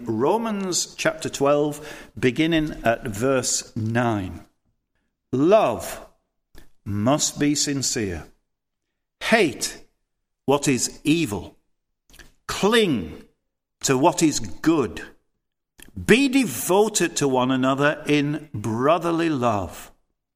Romans chapter 12, beginning at verse 9. Love must be sincere. Hate what is evil. Cling to what is good. Be devoted to one another in brotherly love.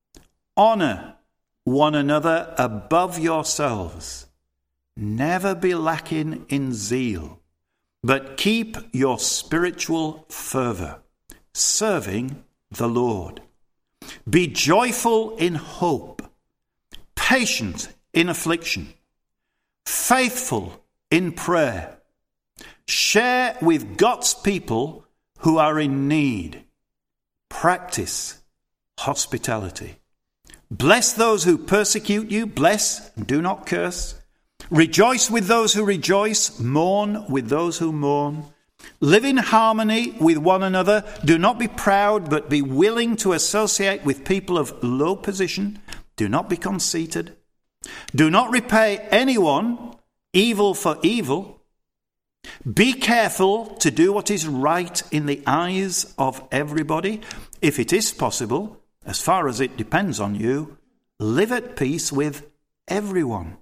Honor one another above yourselves. Never be lacking in zeal, but keep your spiritual fervor, serving the Lord. Be joyful in hope, patient in affliction, faithful in prayer. Share with God's people who are in need. Practice hospitality. Bless those who persecute you. Bless and do not curse. Rejoice with those who rejoice. Mourn with those who mourn. Live in harmony with one another. Do not be proud, but be willing to associate with people of low position. Do not be conceited. Do not repay anyone evil for evil. Be careful to do what is right in the eyes of everybody. If it is possible, as far as it depends on you, live at peace with everyone.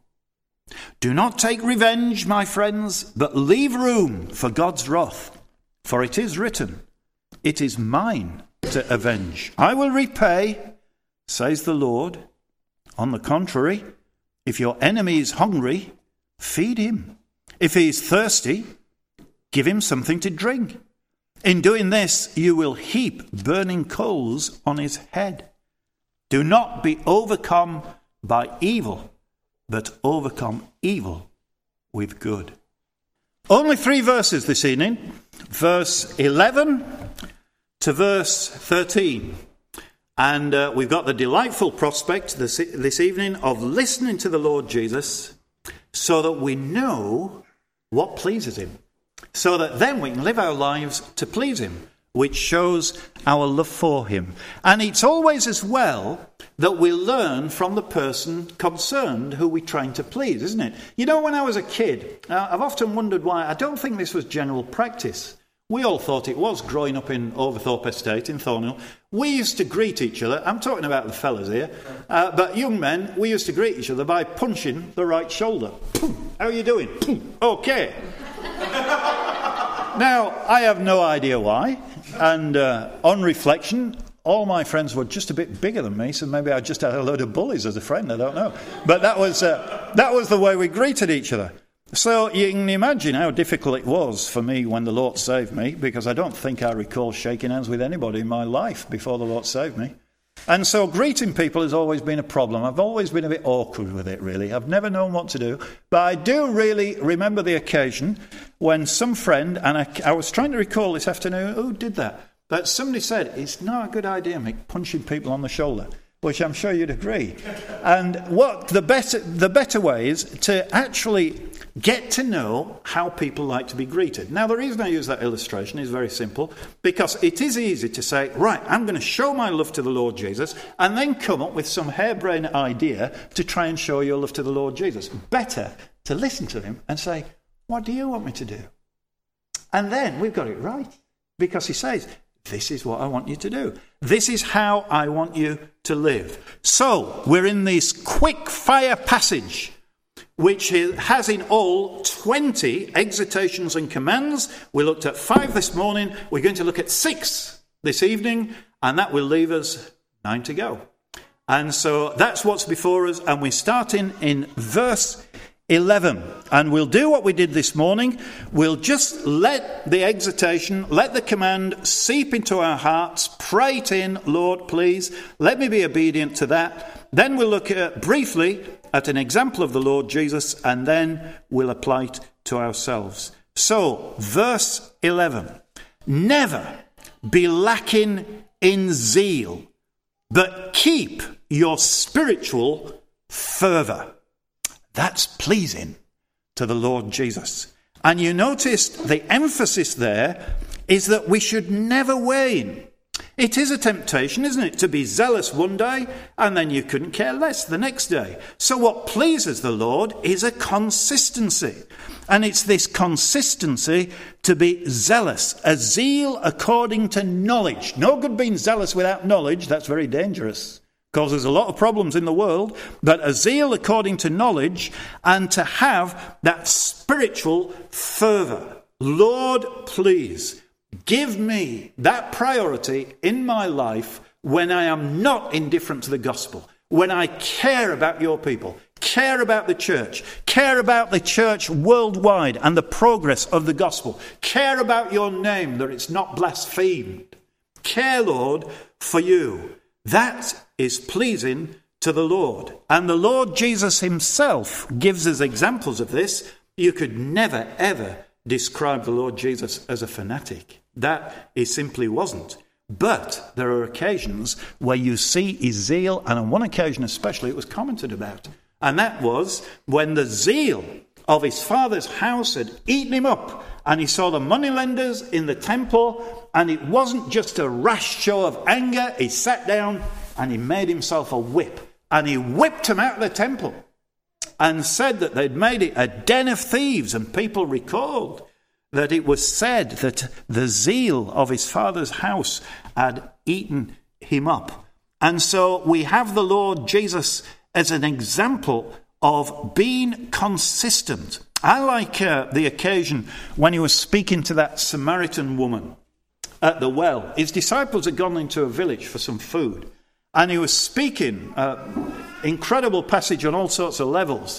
Do not take revenge, my friends, but leave room for God's wrath. For it is written, "It is mine to avenge. I will repay, says the Lord." On the contrary, if your enemy is hungry, feed him. If he is thirsty, give him something to drink. In doing this, you will heap burning coals on his head. Do not be overcome by evil, but overcome evil with good. Only 3 verses this evening, verse 11 to verse 13. And we've got the delightful prospect this evening of listening to the Lord Jesus so that we know what pleases him. So that then we can live our lives to please him, which shows our love for him. And it's always as well that we learn from the person concerned who we're trying to please, isn't it? You know, when I was a kid, I've often wondered why. I don't think this was general practice. We all thought it was, growing up in Overthorpe Estate in Thornhill. We used to greet each other. I'm talking about the fellas here. But young men, we used to greet each other by punching the right shoulder. How are you doing? Okay. Now, I have no idea why. And on reflection, all my friends were just a bit bigger than me, so maybe I just had a load of bullies as a friend, I don't know. But that was the way we greeted each other. So you can imagine how difficult it was for me when the Lord saved me, because I don't think I recall shaking hands with anybody in my life before the Lord saved me. And so greeting people has always been a problem. I've always been a bit awkward with it, really. I've never known what to do. But I do really remember the occasion when some friend, and I was trying to recall this afternoon, who did that? But somebody said, it's not a good idea, Mick, punching people on the shoulder, which I'm sure you'd agree. And what the better way is to actually get to know how people like to be greeted. Now, the reason I use that illustration is very simple, because it is easy to say, right, I'm going to show my love to the Lord Jesus, and then come up with some harebrained idea to try and show your love to the Lord Jesus. Better to listen to him and say, what do you want me to do? And then we've got it right, because he says, this is what I want you to do. This is how I want you to live. So, we're in this quick fire passage, which has in all 20 exhortations and commands. We looked at 5 this morning. We're going to look at 6 this evening, and that will leave us 9 to go. And so that's what's before us, and we're starting in verse 11. And we'll do what we did this morning. We'll just let the exhortation, let the command seep into our hearts. Pray it in, Lord, please. Let me be obedient to that. Then we'll look briefly at an example of the Lord Jesus, and then we'll apply it to ourselves. So, verse 11. Never be lacking in zeal, but keep your spiritual fervour. That's pleasing to the Lord Jesus. And you notice the emphasis there is that we should never wane. It is a temptation, isn't it, to be zealous one day and then you couldn't care less the next day. So what pleases the Lord is a consistency. And it's this consistency to be zealous, a zeal according to knowledge. No good being zealous without knowledge. That's very dangerous. Causes a lot of problems in the world. But a zeal according to knowledge, and to have that spiritual fervour. Lord, please give me that priority in my life when I am not indifferent to the gospel, when I care about your people, care about the church worldwide and the progress of the gospel, care about your name, that it's not blasphemed. Care, Lord, for you. That is pleasing to the Lord. And the Lord Jesus himself gives us examples of this. You could never, ever describe the Lord Jesus as a fanatic. That he simply wasn't. But there are occasions where you see his zeal, and on one occasion especially it was commented about. And that was when the zeal of his father's house had eaten him up, and he saw the moneylenders in the temple, and it wasn't just a rash show of anger. He sat down and he made himself a whip, and he whipped them out of the temple and said that they'd made it a den of thieves. And people recalled that it was said that the zeal of his father's house had eaten him up. And so we have the Lord Jesus as an example of being consistent. I like the occasion when he was speaking to that Samaritan woman at the well. His disciples had gone into a village for some food, and he was speaking, incredible passage on all sorts of levels.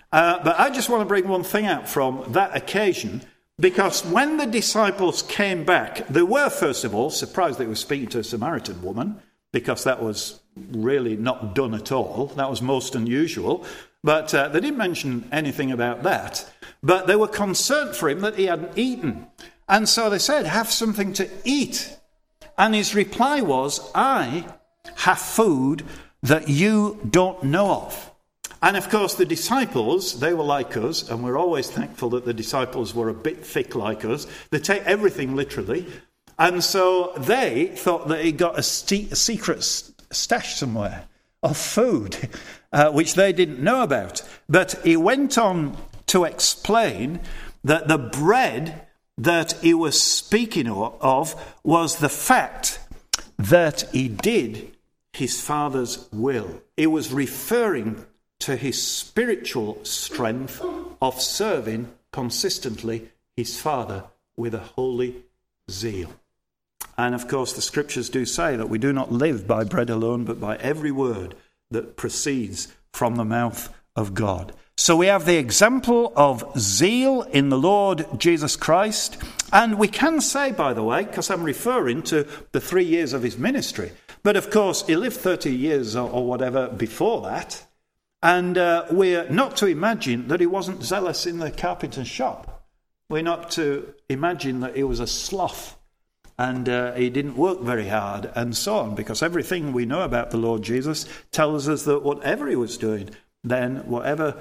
But I just want to bring one thing out from that occasion, because when the disciples came back, they were, first of all, surprised that he was speaking to a Samaritan woman, because that was really not done at all. That was most unusual. But they didn't mention anything about that. But they were concerned for him that he hadn't eaten. And so they said, have something to eat. And his reply was, I have food that you don't know of. And of course, the disciples, they were like us, and we're always thankful that the disciples were a bit thick like us. They take everything literally. And so they thought that he got a secret stash somewhere of food, which they didn't know about. But he went on to explain that the bread that he was speaking of was the fact that he did his Father's will. He was referring to his spiritual strength of serving consistently his Father with a holy zeal. And of course, the scriptures do say that we do not live by bread alone, but by every word that proceeds from the mouth of God. So we have the example of zeal in the Lord Jesus Christ. And we can say, by the way, because I'm referring to the 3 years of his ministry, but of course, he lived 30 years or whatever before that. And we're not to imagine that he wasn't zealous in the carpenter's shop. We're not to imagine that he was a sloth and he didn't work very hard and so on, because everything we know about the Lord Jesus tells us that whatever he was doing, then whatever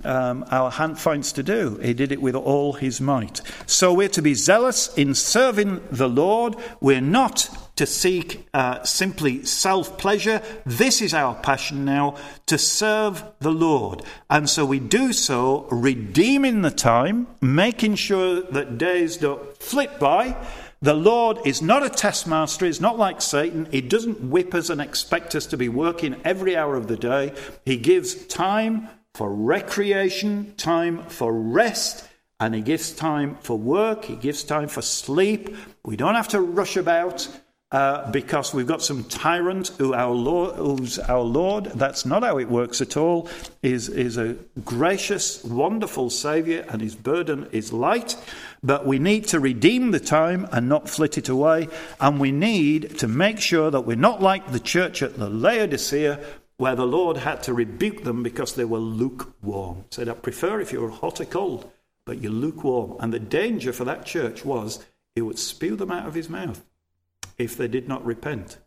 our hand finds to do, he did it with all his might. So we're to be zealous in serving the Lord. We're not to seek simply self-pleasure. This is our passion now, to serve the Lord. And so we do so redeeming the time, making sure that days don't flit by. The Lord is not a taskmaster. He's not like Satan. He doesn't whip us and expect us to be working every hour of the day. He gives time for recreation, time for rest, and he gives time for work. He gives time for sleep. We don't have to rush about because we've got some tyrant who's our Lord. That's not how it works at all. He's a gracious, wonderful Saviour, and his burden is light. But we need to redeem the time and not flit it away. And we need to make sure that we're not like the church at the Laodicea, where the Lord had to rebuke them because they were lukewarm. He said, I prefer if you're hot or cold, but you're lukewarm. And the danger for that church was he would spew them out of his mouth if they did not repent.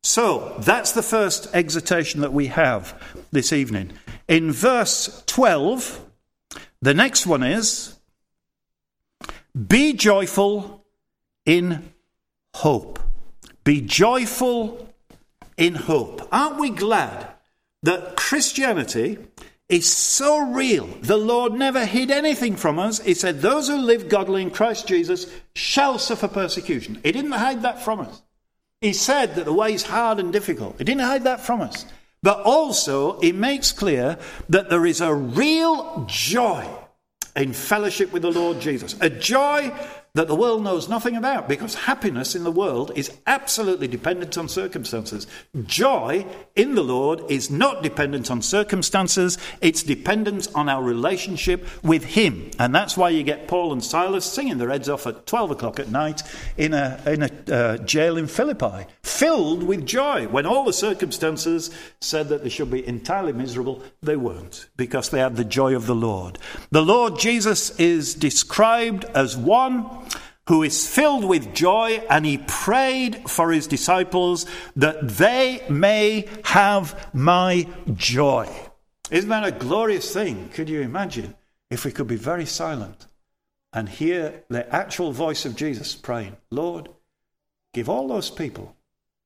So that's the first exhortation that we have this evening. In verse 12, the next one is, be joyful in hope. Be joyful in hope. Aren't we glad that Christianity is so real? The Lord never hid anything from us. He said, those who live godly in Christ Jesus shall suffer persecution. He didn't hide that from us. He said that the way is hard and difficult. He didn't hide that from us. But also, he makes clear that there is a real joy in fellowship with the Lord Jesus. A joy that the world knows nothing about, because happiness in the world is absolutely dependent on circumstances. Joy in the Lord is not dependent on circumstances. It's dependent on our relationship with him. And that's why you get Paul and Silas singing their heads off at 12 o'clock at night in a jail in Philippi, filled with joy. When all the circumstances said that they should be entirely miserable, they weren't, because they had the joy of the Lord. The Lord Jesus is described as one who is filled with joy, and he prayed for his disciples that they may have my joy. Isn't that a glorious thing? Could you imagine if we could be very silent and hear the actual voice of Jesus praying, Lord, give all those people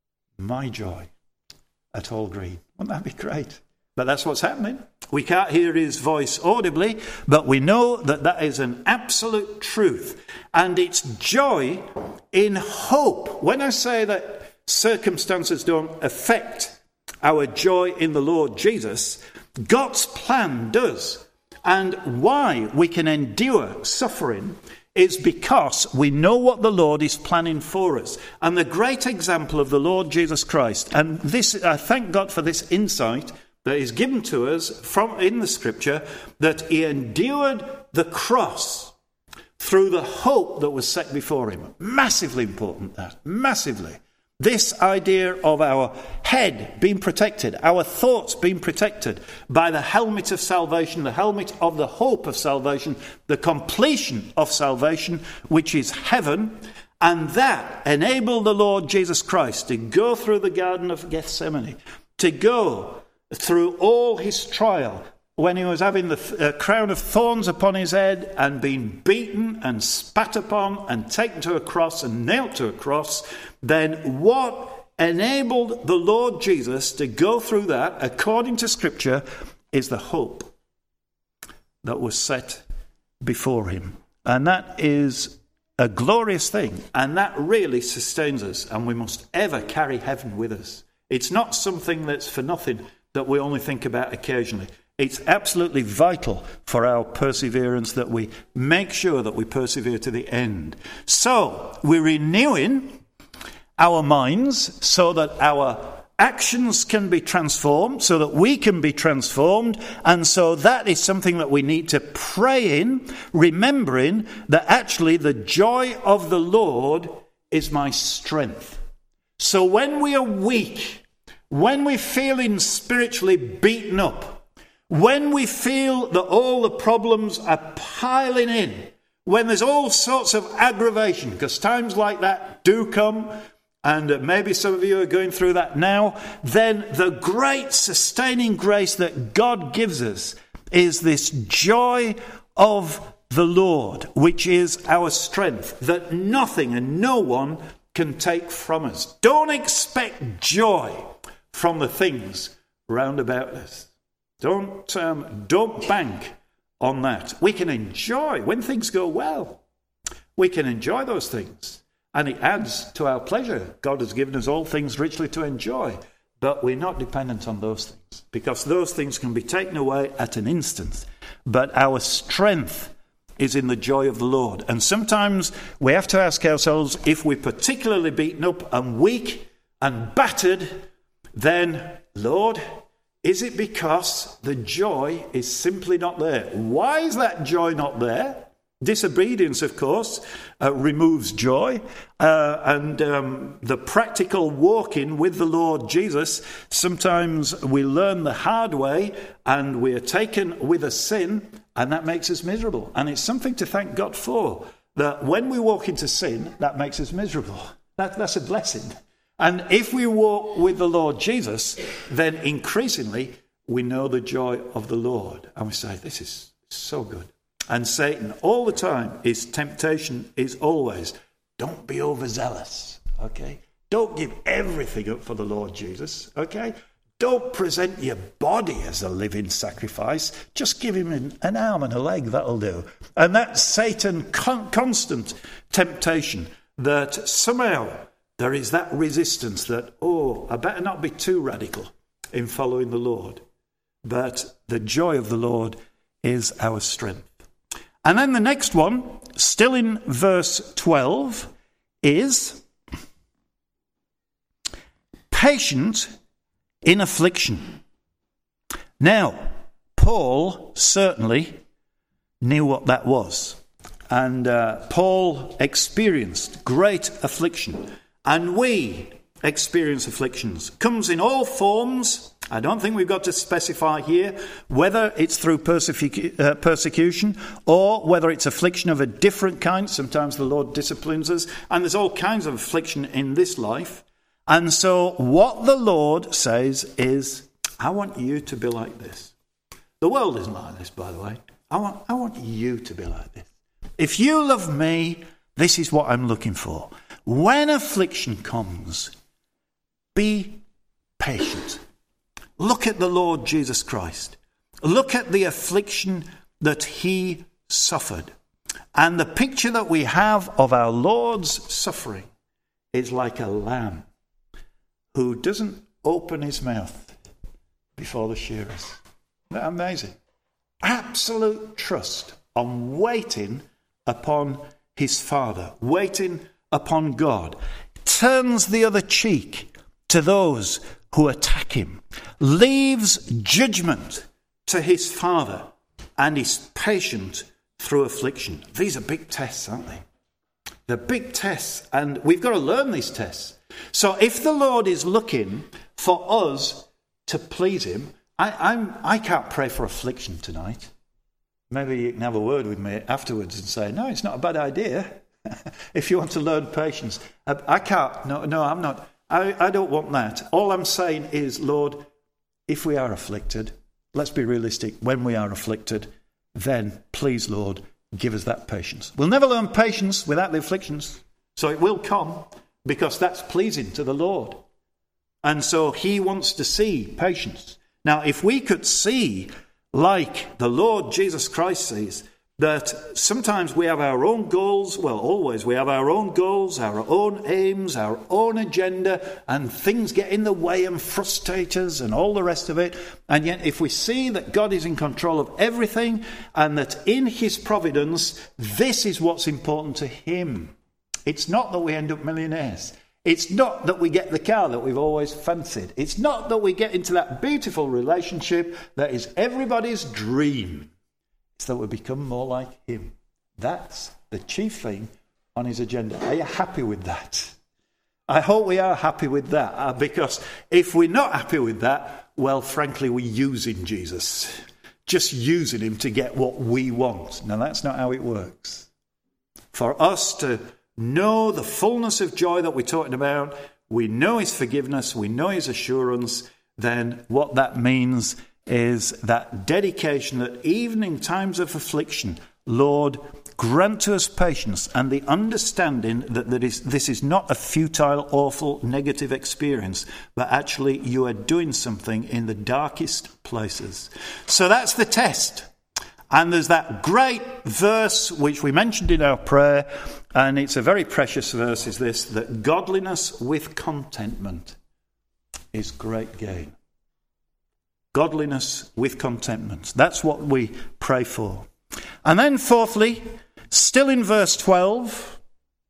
my joy at Hall Green. Wouldn't that be great? But that's what's happening. We can't hear his voice audibly, but we know that that is an absolute truth. And it's joy in hope. When I say that circumstances don't affect our joy in the Lord Jesus, God's plan does. And why we can endure suffering is because we know what the Lord is planning for us. And the great example of the Lord Jesus Christ, and this, I thank God for this insight that is given to us from in the scripture, that he endured the cross through the hope that was set before him. Massively important, that. Massively. This idea of our head being protected, our thoughts being protected by the helmet of salvation, the helmet of the hope of salvation, the completion of salvation, which is heaven. And that enabled the Lord Jesus Christ to go through the Garden of Gethsemane, to go through all his trial, when he was having the crown of thorns upon his head and being beaten and spat upon and taken to a cross and nailed to a cross, then what enabled the Lord Jesus to go through that, according to Scripture, is the hope that was set before him. And that is a glorious thing, and that really sustains us, and we must ever carry heaven with us. It's not something that's for nothing, that we only think about occasionally. It's absolutely vital for our perseverance that we make sure that we persevere to the end. So, we're renewing our minds so that our actions can be transformed, so that we can be transformed, and so that is something that we need to pray in, remembering that actually the joy of the Lord is my strength. So when we are weak, when we're feeling spiritually beaten up, when we feel that all the problems are piling in, when there's all sorts of aggravation, because times like that do come, and maybe some of you are going through that now, then the great sustaining grace that God gives us is this joy of the Lord, which is our strength, that nothing and no one can take from us. Don't expect joy from the things round about us. Don't bank on that. We can enjoy when things go well. We can enjoy those things, and it adds to our pleasure. God has given us all things richly to enjoy, but we're not dependent on those things, because those things can be taken away at an instant. But our strength is in the joy of the Lord. And sometimes we have to ask ourselves, if we're particularly beaten up and weak and battered, then, Lord, is it because the joy is simply not there? Why is that joy not there? Disobedience, of course, removes joy. And the practical walking with the Lord Jesus, sometimes we learn the hard way and we are taken with a sin, and that makes us miserable. And it's something to thank God for, that when we walk into sin, that makes us miserable. That's a blessing. And if we walk with the Lord Jesus, then increasingly we know the joy of the Lord. And we say, this is so good. And Satan, all the time, his temptation is always, don't be overzealous, okay? Don't give everything up for the Lord Jesus, okay? Don't present your body as a living sacrifice. Just give him an arm and a leg, that'll do. And that's Satan's constant temptation, that somehow there is that resistance that, I better not be too radical in following the Lord. But the joy of the Lord is our strength. And then the next one, still in verse 12, is patient in affliction. Now, Paul certainly knew what that was. And Paul experienced great affliction. And we experience afflictions. Comes in all forms. I don't think we've got to specify here whether it's through persecution or whether it's affliction of a different kind. Sometimes the Lord disciplines us. And there's all kinds of affliction in this life. And so what the Lord says is, I want you to be like this. The world isn't like this, by the way. I want you to be like this. If you love me, this is what I'm looking for. When affliction comes, be patient. Look at the Lord Jesus Christ. Look at the affliction that he suffered. And the picture that we have of our Lord's suffering is like a lamb who doesn't open his mouth before the shearers. Isn't that amazing? Absolute trust on waiting upon his Father, waiting upon God. Turns the other cheek to those who attack him, leaves judgment to his Father, and is patient through affliction. These are big tests, aren't they? They're big tests, and we've got to learn these tests. So if the Lord is looking for us to please him, I can't pray for affliction tonight. Maybe you can have a word with me afterwards and say, no, it's not a bad idea. If you want to learn patience. I can't. No, I'm not. I don't want that. All I'm saying is, Lord, if we are afflicted, let's be realistic. When we are afflicted, then please, Lord, give us that patience. We'll never learn patience without the afflictions. So it will come because that's pleasing to the Lord. And so he wants to see patience. Now, if we could see, like the Lord Jesus Christ sees, that sometimes we have our own goals, well, always we have our own goals, our own aims, our own agenda, and things get in the way and frustrate us and all the rest of it. And yet if we see that God is in control of everything and that in his providence, this is what's important to him. It's not that we end up millionaires. It's not that we get the car that we've always fancied. It's not that we get into that beautiful relationship that is everybody's dream. It's that we become more like him. That's the chief thing on his agenda. Are you happy with that? I hope we are happy with that, because if we're not happy with that, well, frankly, we're using Jesus. Just using him to get what we want. Now, that's not how it works. For us to know the fullness of joy that we're talking about, we know his forgiveness, we know his assurance, then what that means is that dedication that even in times of affliction, Lord, grant to us patience and the understanding that this is not a futile, awful, negative experience, but actually you are doing something in the darkest places. So that's the test. And there's that great verse which we mentioned in our prayer, and it's a very precious verse, is this, that godliness with contentment is great gain. Godliness with contentment. That's what we pray for. And then fourthly, still in verse 12,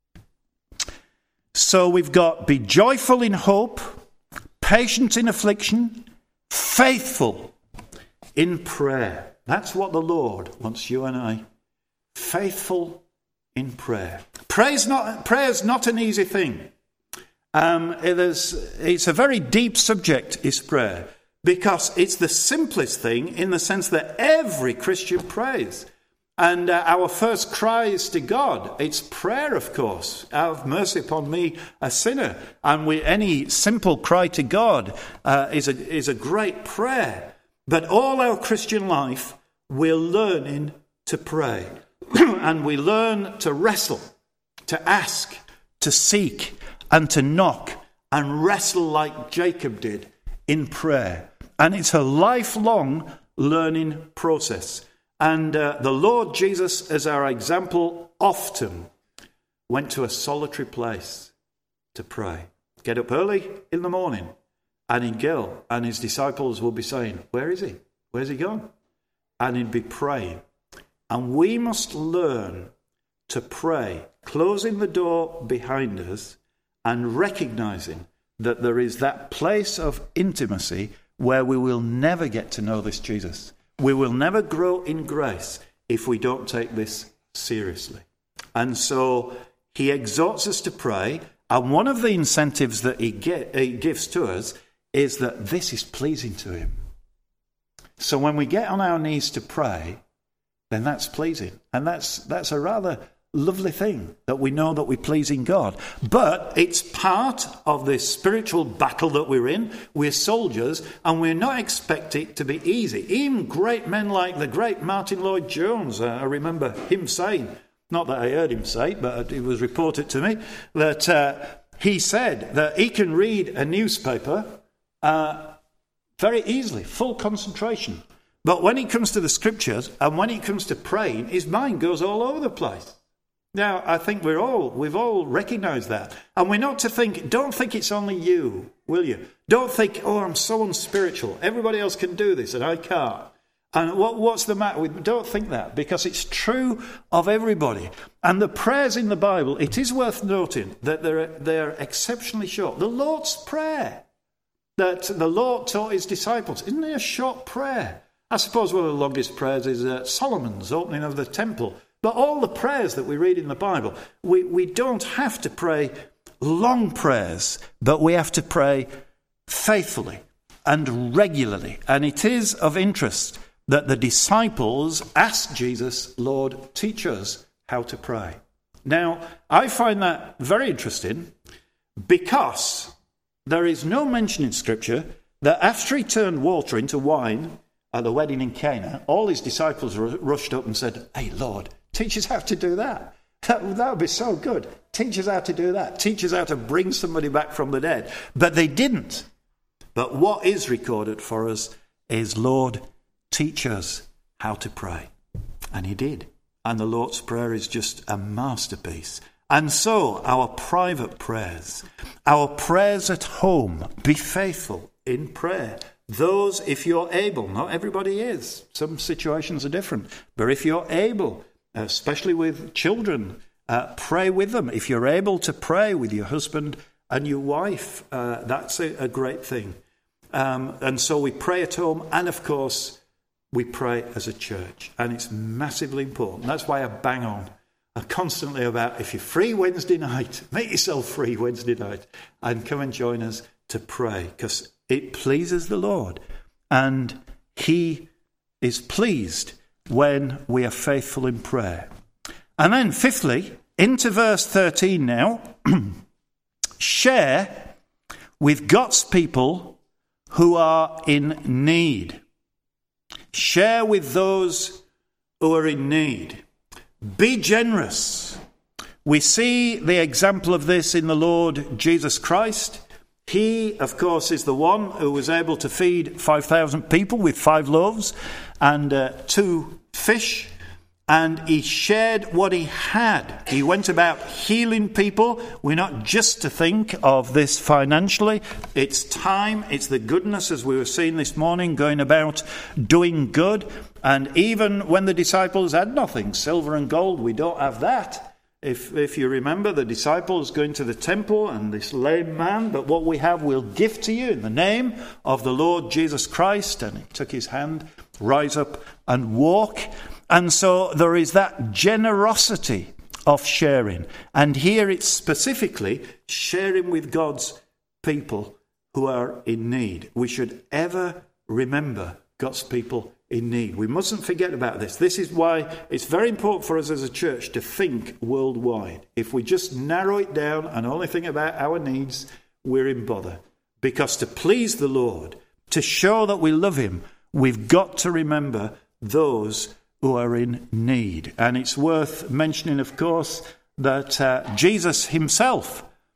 so we've got be joyful in hope, patient in affliction, faithful in prayer. That's what the Lord wants you and I. Faithful in prayer. Prayer's not an easy thing. It's a very deep subject, is prayer. Because it's the simplest thing in the sense that every Christian prays. And our first cry is to God. It's prayer, of course. Have mercy upon me, a sinner. And any simple cry to God is a great prayer. But all our Christian life, we're learning to pray. And we learn to wrestle, to ask, to seek, and to knock and wrestle like Jacob did in prayer. And it's a lifelong learning process. And the Lord Jesus, as our example, often went to a solitary place to pray. Get up early in the morning, and he'd go, and his disciples would be saying, "Where is he? Where's he gone?" And he'd be praying. And we must learn to pray, closing the door behind us and recognizing that there is that place of intimacy where we will never get to know this Jesus. We will never grow in grace if we don't take this seriously. And so he exhorts us to pray, and one of the incentives that he gives to us is that this is pleasing to him. So when we get on our knees to pray, then that's pleasing. And that's a rather lovely thing, that we know that we're pleasing God. But it's part of this spiritual battle that we're in. We're soldiers, and we're not expected to be easy. Even great men like the great Martin Lloyd-Jones, I remember him saying, not that I heard him say it, but it was reported to me, that he said that he can read a newspaper very easily, full concentration. But when it comes to the scriptures and when it comes to praying, his mind goes all over the place. Now, I think we've all recognised that. And we're not to think, don't think it's only you, will you? Don't think, oh, I'm so unspiritual. Everybody else can do this and I can't. And what's the matter with me? Don't think that, because it's true of everybody. And the prayers in the Bible, it is worth noting that they're exceptionally short. The Lord's Prayer that the Lord taught his disciples, isn't it a short prayer? I suppose one of the longest prayers is Solomon's opening of the temple. But all the prayers that we read in the Bible, we don't have to pray long prayers, but we have to pray faithfully and regularly. And it is of interest that the disciples asked Jesus, "Lord, teach us how to pray." Now, I find that very interesting, because there is no mention in Scripture that after he turned water into wine at the wedding in Cana, all his disciples rushed up and said, "Hey, Lord, teach us how to do that. That would be so good. Teach us how to do that. Teach us how to bring somebody back from the dead." But they didn't. But what is recorded for us is, "Lord, teach us how to pray." And he did. And the Lord's Prayer is just a masterpiece. And so our private prayers, our prayers at home, be faithful in prayer. Those, if you're able, not everybody is. Some situations are different. But if you're able, especially with children, pray with them. If you're able to pray with your husband and your wife, that's a great thing. And so we pray at home, and of course, we pray as a church. And it's massively important. That's why I bang on constantly about, if you're free Wednesday night, make yourself free Wednesday night and come and join us to pray, because it pleases the Lord. And he is pleased when we are faithful in prayer. And then fifthly, into verse 13 now, share with God's people who are in need. Share with those who are in need. Be generous. We see the example of this in the Lord Jesus Christ. He, of course, is the one who was able to feed 5,000 people with 5 loaves and 2 fish. And he shared what he had. He went about healing people. We're not just to think of this financially. It's time, it's the goodness, as we were seeing this morning, going about doing good. And even when the disciples had nothing, silver and gold, we don't have that. If you remember, the disciples going to the temple and this lame man, but what we have we'll give to you in the name of the Lord Jesus Christ. And he took his hand, rise up and walk. And so there is that generosity of sharing. And here it's specifically sharing with God's people who are in need. We should ever remember God's people in need. We mustn't forget about this. This is why it's very important for us as a church to think worldwide. If we just narrow it down and only think about our needs, we're in bother. Because to please the Lord, to show that we love him, we've got to remember those who are in need. And it's worth mentioning, of course, that Jesus himself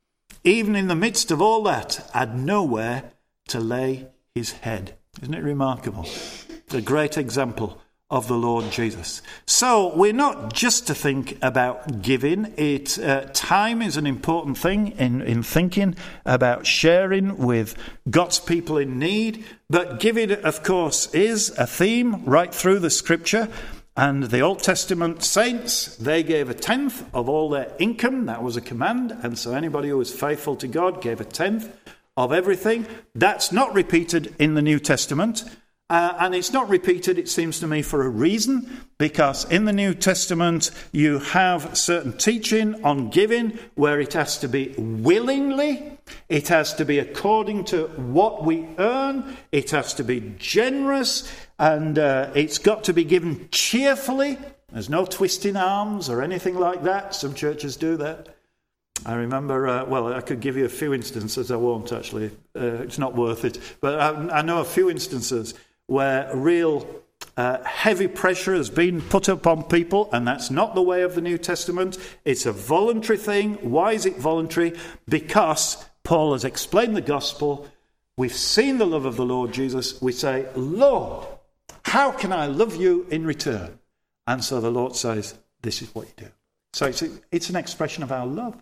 even in the midst of all that, had nowhere to lay his head. Isn't it remarkable? The great example of the Lord Jesus. So we're not just to think about giving. Time is an important thing in thinking about sharing with God's people in need. But giving, of course, is a theme right through the Scripture. And the Old Testament saints, they gave a tenth of all their income. That was a command. And so anybody who was faithful to God gave a tenth of everything. That's not repeated in the New Testament. And it's not repeated, it seems to me, for a reason, because in the New Testament you have certain teaching on giving where it has to be willingly, it has to be according to what we earn, it has to be generous, and it's got to be given cheerfully. There's no twisting arms or anything like that. Some churches do that. I remember, I could give you a few instances. I won't actually. It's not worth it. But I know a few instances where real heavy pressure has been put upon people, and that's not the way of the New Testament. It's a voluntary thing. Why is it voluntary? Because Paul has explained the gospel. We've seen the love of the Lord Jesus. We say, Lord, how can I love you in return? And so the Lord says, this is what you do. So it's an expression of our love.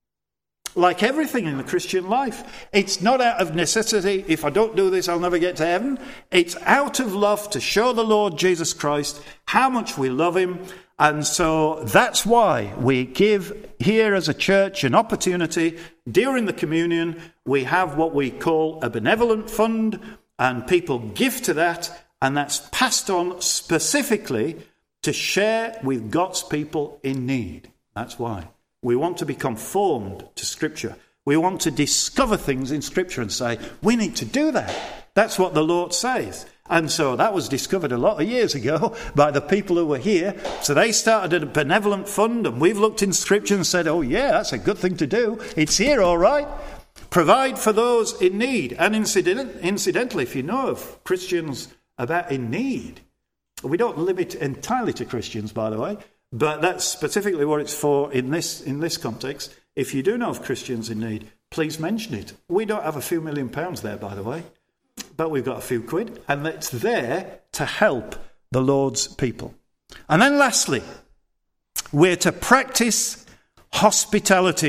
Like everything in the Christian life, it's not out of necessity. If I don't do this, I'll never get to heaven. It's out of love to show the Lord Jesus Christ how much we love him. And so that's why we give here as a church an opportunity. During the communion, we have what we call a benevolent fund, and people give to that, and that's passed on specifically to share with God's people in need. That's why. We want to be conformed to Scripture. We want to discover things in Scripture and say, we need to do that. That's what the Lord says. And so that was discovered a lot of years ago by the people who were here. So they started a benevolent fund, and we've looked in Scripture and said, oh yeah, that's a good thing to do. It's here, all right. Provide for those in need. And incidentally, if you know of Christians in need, we don't limit entirely to Christians, by the way. But that's specifically what it's for in this context. If you do know of Christians in need, please mention it. We don't have a few £1 million there, by the way, but we've got a few quid, and it's there to help the Lord's people. And then lastly, we're to practice hospitality.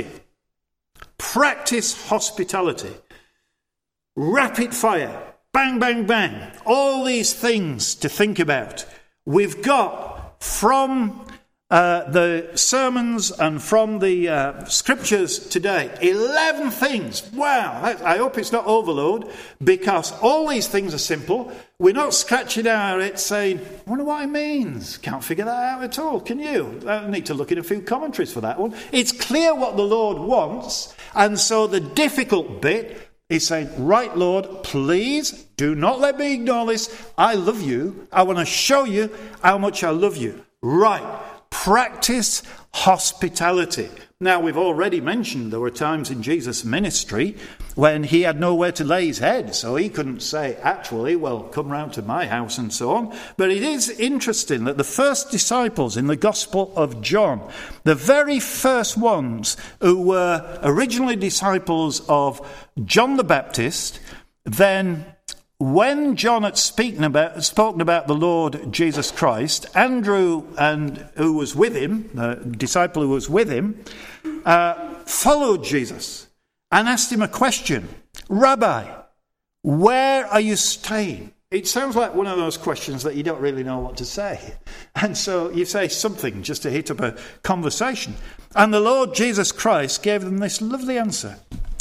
Practice hospitality. Rapid fire. Bang, bang, bang. All these things to think about. We've got from the sermons and from the scriptures today, 11 things. Wow, I hope it's not overload, because all these things are simple. We're not scratching our heads saying, I wonder what it means. Can't figure that out at all, can you? I need to look at a few commentaries for that one. It's clear what the Lord wants, and so the difficult bit is saying, right, Lord, please do not let me ignore this. I love you. I want to show you how much I love you. Right. Practice hospitality. Now, we've already mentioned there were times in Jesus' ministry when he had nowhere to lay his head, so he couldn't say, actually, well, come round to my house and so on. But it is interesting that the first disciples in the Gospel of John, the very first ones who were originally disciples of John the Baptist, then when John had spoken about the Lord Jesus Christ, Andrew, who was with him, the disciple who was with him, followed Jesus and asked him a question. Rabbi, where are you staying? It sounds like one of those questions that you don't really know what to say. And so you say something just to hit up a conversation. And the Lord Jesus Christ gave them this lovely answer.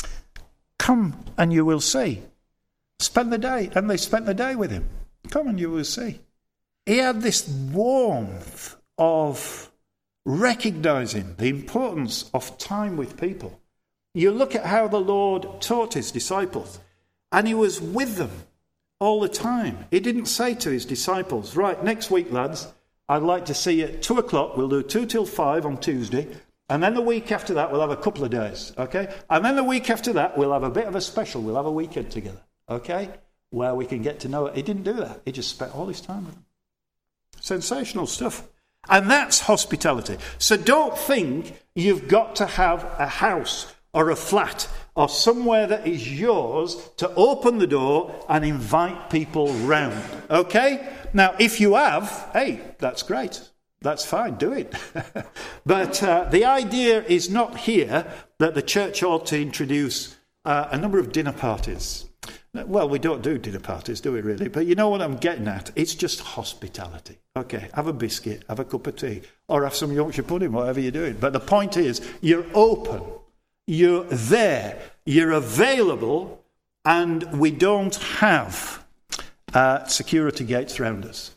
Come and you will see. Spend the day. And they spent the day with him. Come and you will see. He had this warmth of recognizing the importance of time with people. You look at how the Lord taught his disciples, and he was with them all the time. He didn't say to his disciples, right, next week, lads, I'd like to see you at 2 o'clock. We'll do 2 till 5 on Tuesday. And then the week after that, we'll have a couple of days. Okay? And then the week after that, we'll have a bit of a special. We'll have a weekend together. Okay? Where we can get to know it. He didn't do that. He just spent all his time with them. Sensational stuff. And that's hospitality. So don't think you've got to have a house or a flat or somewhere that is yours to open the door and invite people round. Okay? Now, if you have, hey, that's great. That's fine, do it. But the idea is not here that the church ought to introduce a number of dinner parties. Well, we don't do dinner parties, do we really? But you know what I'm getting at? It's just hospitality. Okay, have a biscuit, have a cup of tea, or have some Yorkshire pudding, whatever you're doing. But the point is, you're open, you're there, you're available, and we don't have security gates around us.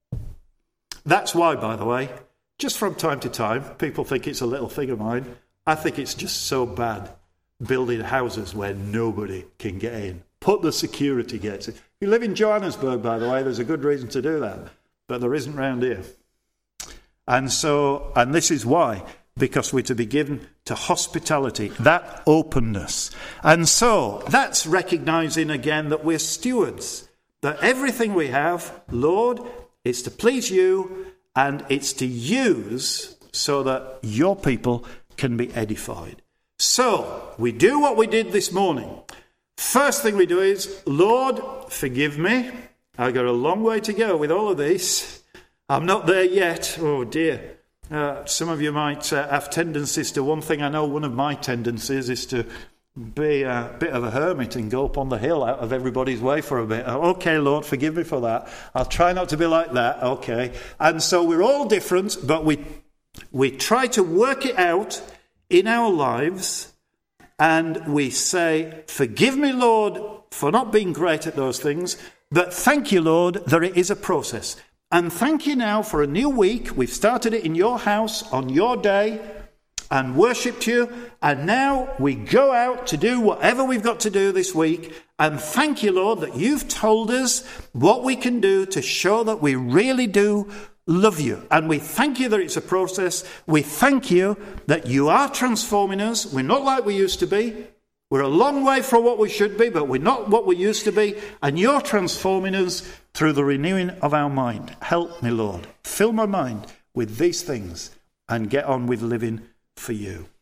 That's why, by the way, just from time to time, people think it's a little thing of mine. I think it's just so bad building houses where nobody can get in. Put the security gates in. If you live in Johannesburg, by the way, there's a good reason to do that. But there isn't round here. And this is why. Because we're to be given to hospitality, that openness. And so that's recognizing again that we're stewards. That everything we have, Lord, it's to please you and it's to use so that your people can be edified. So we do what we did this morning. First thing we do is, Lord, forgive me. I've got a long way to go with all of this. I'm not there yet. Oh dear. Some of you might have tendencies to, one thing I know one of my tendencies is to be a bit of a hermit and go up on the hill out of everybody's way for a bit. Okay, Lord, forgive me for that. I'll try not to be like that. Okay. And so we're all different, but we try to work it out in our lives, and we say, forgive me, Lord, for not being great at those things, but thank you, Lord, that it is a process. And thank you now for a new week. We've started it in your house on your day and worshipped you. And now we go out to do whatever we've got to do this week. And thank you, Lord, that you've told us what we can do to show that we really do love you. And we thank you that it's a process. We thank you that you are transforming us. We're not like we used to be. We're a long way from what we should be, but we're not what we used to be. And you're transforming us through the renewing of our mind. Help me, Lord. Fill my mind with these things and get on with living for you.